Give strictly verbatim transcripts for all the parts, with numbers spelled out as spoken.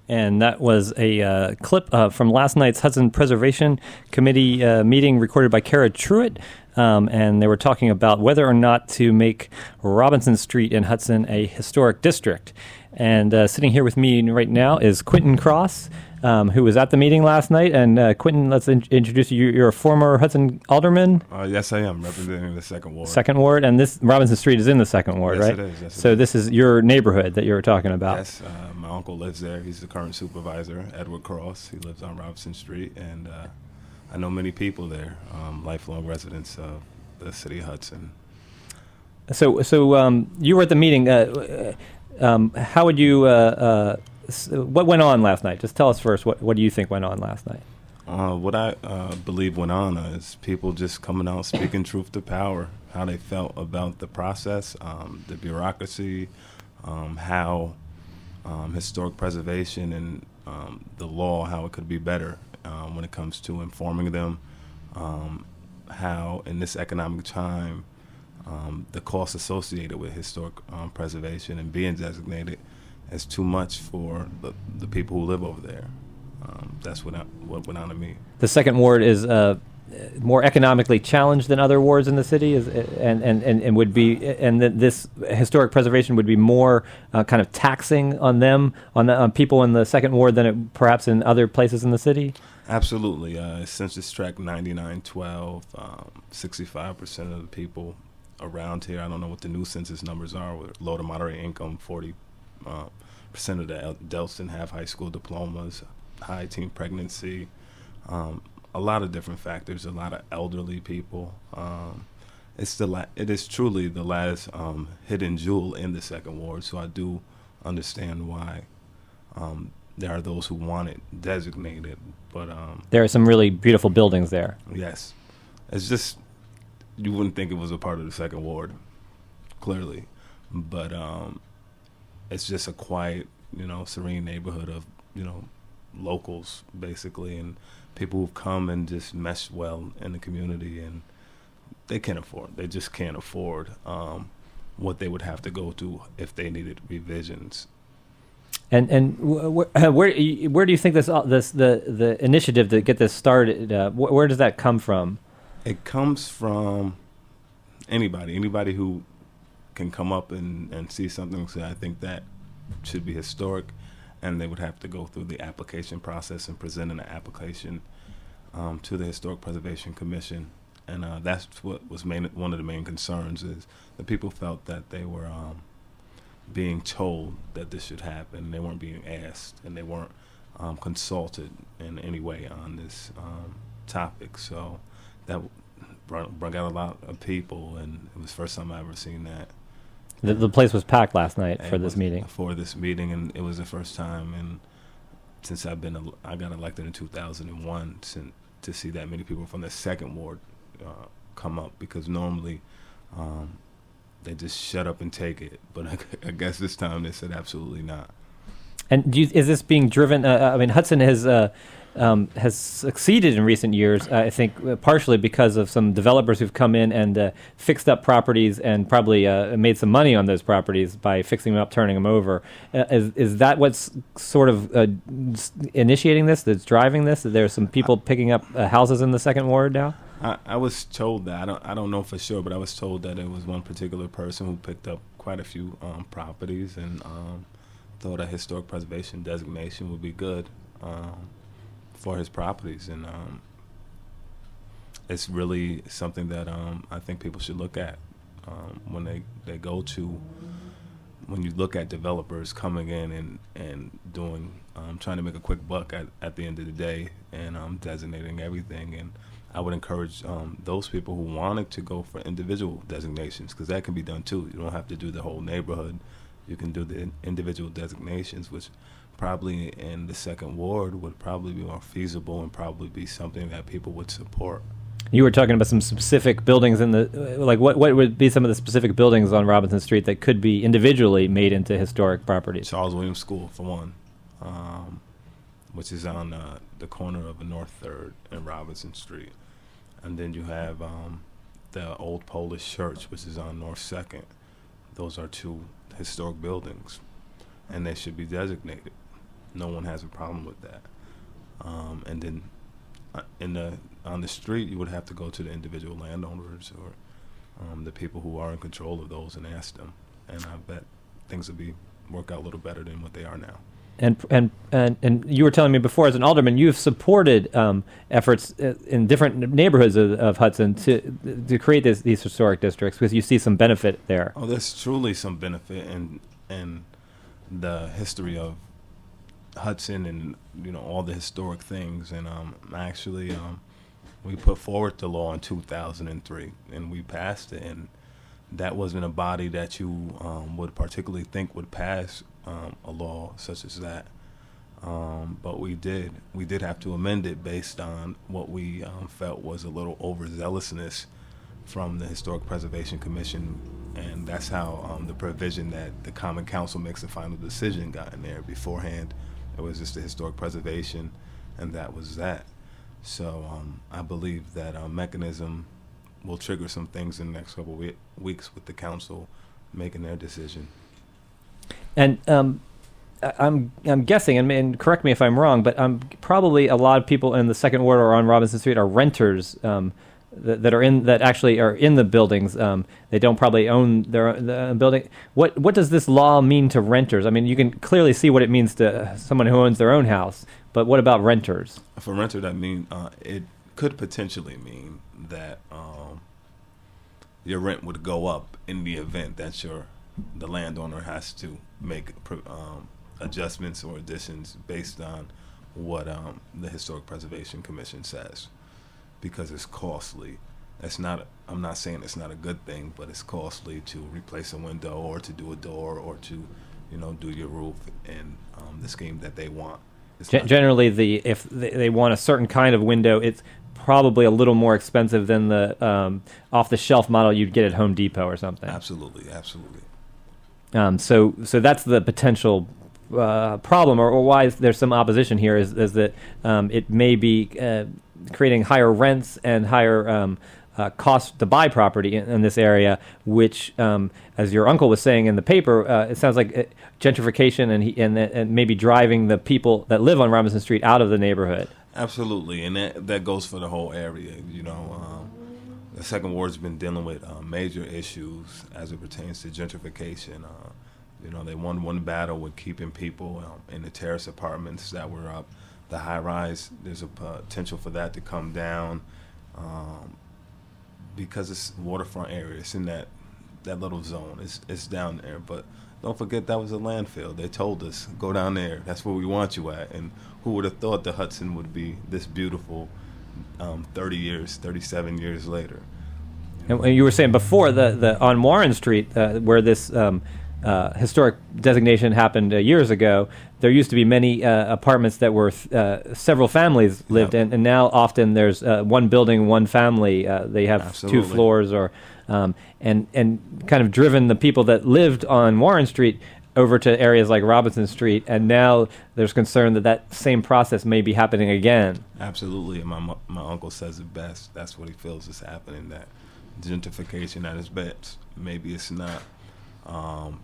And that was a uh, clip uh, from last night's Hudson Preservation Committee uh, meeting recorded by Kara Truitt. Um, and they were talking about whether or not to make Robinson Street in Hudson a historic district. And uh, sitting here with me right now is Quentin Cross, um, who was at the meeting last night. And uh, Quentin, let's in- introduce you. You're a former Hudson alderman. Uh, yes, I am, representing the second ward. Second ward, and this Robinson Street is in the second ward, yes, right? It is, yes, it so is. This is your neighborhood that you were talking about. Yes, uh, my uncle lives there. He's the current supervisor, Edward Cross. He lives on Robinson Street, and uh, I know many people there, um, lifelong residents of the city of Hudson. So, so um, you were at the meeting. Uh, um, how would you? Uh, uh, s- what went on last night? Just tell us first. What What do you think went on last night? Uh, what I uh, believe went on is people just coming out speaking truth to power, how they felt about the process, um, the bureaucracy, um, how um, historic preservation and um, the law, how it could be better um, when it comes to informing them, um, how in this economic time um, the costs associated with historic um, preservation and being designated is too much for the, the people who live over there. Um, that's what, I, what went on to me. The second ward is uh, more economically challenged than other wards in the city, is, and, and, and, and would be, and th- this historic preservation would be more uh, kind of taxing on them, on, the, on people in the second ward than it perhaps in other places in the city. Absolutely. Uh, Census Tract ninety-nine twelve, um, sixty-five percent of the people around here, I don't know what the new census numbers are, with low to moderate income, forty percent uh, of the adults didn't have high school diplomas, high teen pregnancy, um, a lot of different factors, a lot of elderly people. Um, it's the la- it is truly the last um, hidden jewel in the second ward, so I do understand why um, there are those who want it designated. But um, there are some really beautiful buildings there. Yes. It's just, you wouldn't think it was a part of the second ward, clearly. But um, it's just a quiet, you know, serene neighborhood of, you know, locals, basically, and people who've come and just mesh well in the community, and they can't afford, they just can't afford um, what they would have to go to if they needed revisions. And and wh- wh- where where do you think this uh, this the the initiative to get this started? Uh, wh- where does that come from? It comes from anybody, anybody who can come up and, and see something and say, I think that should be historic, and they would have to go through the application process and present an application um, to the Historic Preservation Commission. And uh, that's what was main, one of the main concerns, is the people felt that they were um, being told that this should happen. They weren't being asked, and they weren't um, consulted in any way on this um, topic. So that brought, brought out a lot of people, and it was the first time I ever seen that. The, the place was packed last night And for it this was meeting. For this meeting, and it was the first time, and since I've been, el- I got elected in two thousand one, since, to see that many people from the second ward uh, come up, because normally um, they just shut up and take it. But I, I guess this time they said absolutely not. And do you, is this being driven? Uh, I mean, Hudson has uh, um, has succeeded in recent years. Uh, I think uh, partially because of some developers who've come in and uh, fixed up properties and probably uh, made some money on those properties by fixing them up, turning them over. Uh, is is that what's sort of uh, initiating this? That's driving this? That there's some people picking up uh, houses in the second ward now? I, I was told that. I don't I don't know for sure, but I was told that it was one particular person who picked up quite a few um, properties, and um, thought a historic preservation designation would be good um, for his properties. And um, it's really something that um, I think people should look at um, when they, they go to, when you look at developers coming in and, and doing, um, trying to make a quick buck at, at the end of the day, and um, designating everything. And I would encourage um, those people who wanted to go for individual designations, because that can be done too. You don't have to do the whole neighborhood. You can do the individual designations, which probably in the second ward would probably be more feasible and probably be something that people would support. You were talking about some specific buildings in the, like what, what would be some of the specific buildings on Robinson Street that could be individually made into historic properties? Charles Williams School, for one, um, which is on uh, the corner of North third and Robinson Street. And then you have um, the Old Polish Church, which is on North second. Those are two historic buildings, and they should be designated. No one has a problem with that. Um, and then uh, in the on the street, you would have to go to the individual landowners or um, the people who are in control of those and ask them. And I bet things would be work out a little better than what they are now. And and and and you were telling me before, as an alderman, you've supported um, efforts in different neighborhoods of, of Hudson to to create this, these historic districts because you see some benefit there. Oh, there's truly some benefit in in the history of Hudson and you know all the historic things. And um, actually, um, we put forward the law in two thousand three, and we passed it. And that wasn't a body that you um, would particularly think would pass um, a law such as that. Um, but we did. We did have to amend it based on what we um, felt was a little overzealousness from the Historic Preservation Commission. And that's how um, the provision that the Common Council makes the final decision got in there. Beforehand, it was just the Historic Preservation, and that was that. So um, I believe that a mechanism will trigger some things in the next couple of we- weeks with the council making their decision. And um, I- I'm I'm guessing, and, and correct me if I'm wrong, but um, probably a lot of people in the Second Ward or on Robinson Street are renters um, that, that are in that actually are in the buildings. Um, they don't probably own their the building. What what does this law mean to renters? I mean, you can clearly see what it means to someone who owns their own house, but what about renters? For a renter, that mean uh, it could potentially mean that um, your rent would go up in the event that your the landowner has to make um, adjustments or additions based on what um, the Historic Preservation Commission says, because it's costly. That's not. I'm not saying it's not a good thing, but it's costly to replace a window or to do a door or to, you know, do your roof in um, the scheme that they want. G- generally, the if they, they want a certain kind of window, it's probably a little more expensive than the um, off-the-shelf model you'd get at Home Depot or something. Absolutely, absolutely. Um, so, so that's the potential uh, problem, or, or why there's some opposition here, is, is that um, it may be uh, creating higher rents and higher um, uh, costs to buy property in, in this area, which, um, as your uncle was saying in the paper, uh, it sounds like uh, gentrification and, he, and and maybe driving the people that live on Robinson Street out of the neighborhood. Absolutely, and that that goes for the whole area. You know, um, the Second Ward's been dealing with uh, major issues as it pertains to gentrification. Uh, you know, they won one battle with keeping people um, in the terrace apartments that were up. The high rise, there's a potential for that to come down um, because it's waterfront area. It's in that that little zone. It's it's down there, but don't forget that was a landfill. They told us, go down there. That's where we want you at. And who would have thought the Hudson would be this beautiful um, thirty years, thirty-seven years later? And you were saying before, the, the on Warren Street, uh, where this um, uh, historic designation happened uh, years ago, there used to be many uh, apartments that were uh, several families lived Yep. in, and now often there's uh, one building, one family. Uh, they have Absolutely. two floors, or um, and and kind of driven the people that lived on Warren Street over to areas like Robinson Street, and now there's concern that that same process may be happening again. Absolutely, and my mu- my uncle says it best. That's what he feels is happening. That gentrification at its best. Maybe it's not. Um,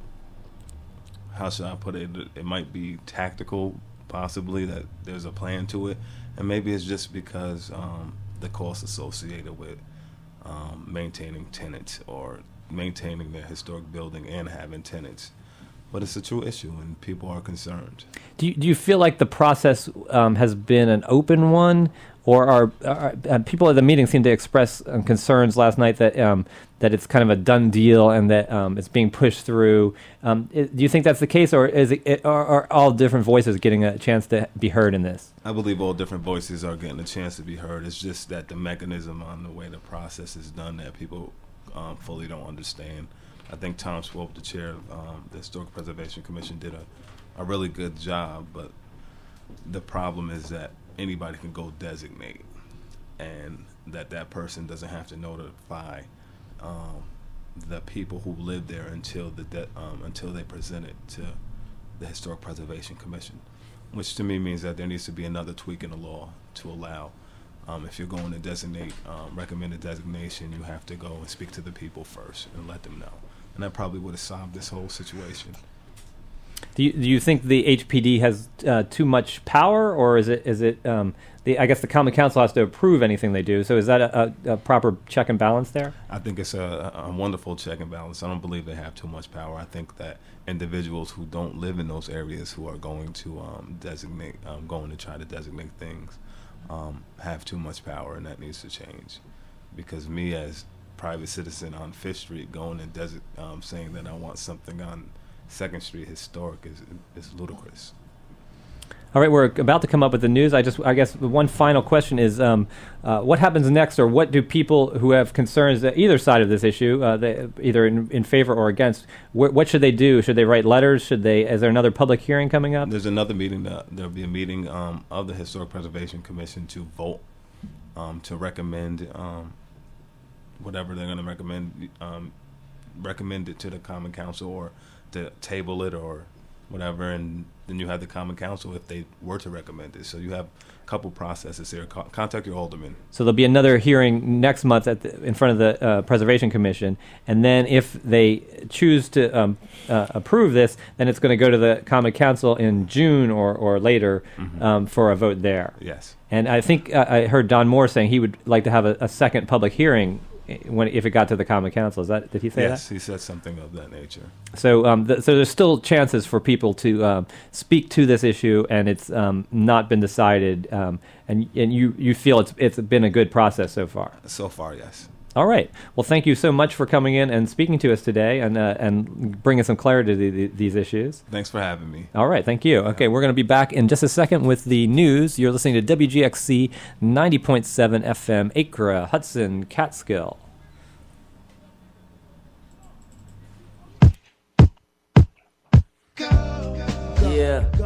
how should I put it? It might be tactical, possibly that there's a plan to it, and maybe it's just because um, the costs associated with um, maintaining tenants or maintaining the historic building and having tenants. But it's a true issue, and people are concerned. Do you, do you feel like the process um, has been an open one, or are, are uh, people at the meeting seem to express um, concerns last night that um, that it's kind of a done deal and that um, it's being pushed through? Um, i do you think that's the case, or is it, it are, are all different voices getting a chance to be heard in this? I believe all different voices are getting a chance to be heard. It's just that the mechanism on the way the process is done that people um, fully don't understand. I think Tom Swope, the chair of um, the Historic Preservation Commission, did a, a really good job, but the problem is that anybody can go designate, and that that person doesn't have to notify um, the people who live there until the de- um, until they present it to the Historic Preservation Commission, which to me means that there needs to be another tweak in the law to allow. Um, if you're going to designate, um, recommend a designation, you have to go and speak to the people first and let them know. And that probably would have solved this whole situation. Do you, do you think the H P D has uh, too much power, or is it is it um, the I guess the Common Council has to approve anything they do? So is that a, a, a proper check and balance there? I think it's a, a wonderful check and balance. I don't believe they have too much power. I think that individuals who don't live in those areas who are going to um, designate, um, going to try to designate things, um, have too much power, and that needs to change. Because me as private citizen on Fifth Street going and desi- um, saying that I want something on Second Street historic is is ludicrous. All right, we're about to come up with the news. I just, I guess, the one final question is, um, uh, what happens next, or what do people who have concerns at either side of this issue, uh, they, either in, in favor or against, wh- what should they do? Should they write letters? Should they? Is there another public hearing coming up? There's another meeting. That, there'll be a meeting um, of the Historic Preservation Commission to vote um, to recommend um, whatever they're going to recommend. Um, recommend it to the Common Council, or to table it, or whatever, and then you have the Common Council if they were to recommend it. So you have a couple processes here. Co- contact your alderman. So there'll be another hearing next month at the, in front of the uh, Preservation Commission, and then if they choose to um, uh, approve this, then it's going to go to the Common Council in June or, or later mm-hmm. um, for a vote there. Yes. And I think uh, I heard Don Moore saying he would like to have a, a second public hearing when if it got to the Common Council. Is that, did he say yes, that? Yes, he said something of that nature. So um, th- so there's still chances for people to um, speak to this issue, and it's um, not been decided, um, and and you, you feel it's it's been a good process so far? So far, yes. All right. Well, thank you so much for coming in and speaking to us today, and uh, and bringing some clarity to the, the, these issues. Thanks for having me. All right. Thank you. Okay, we're going to be back in just a second with the news. You're listening to W G X C ninety point seven F M, Acra, Hudson, Catskill. Yeah.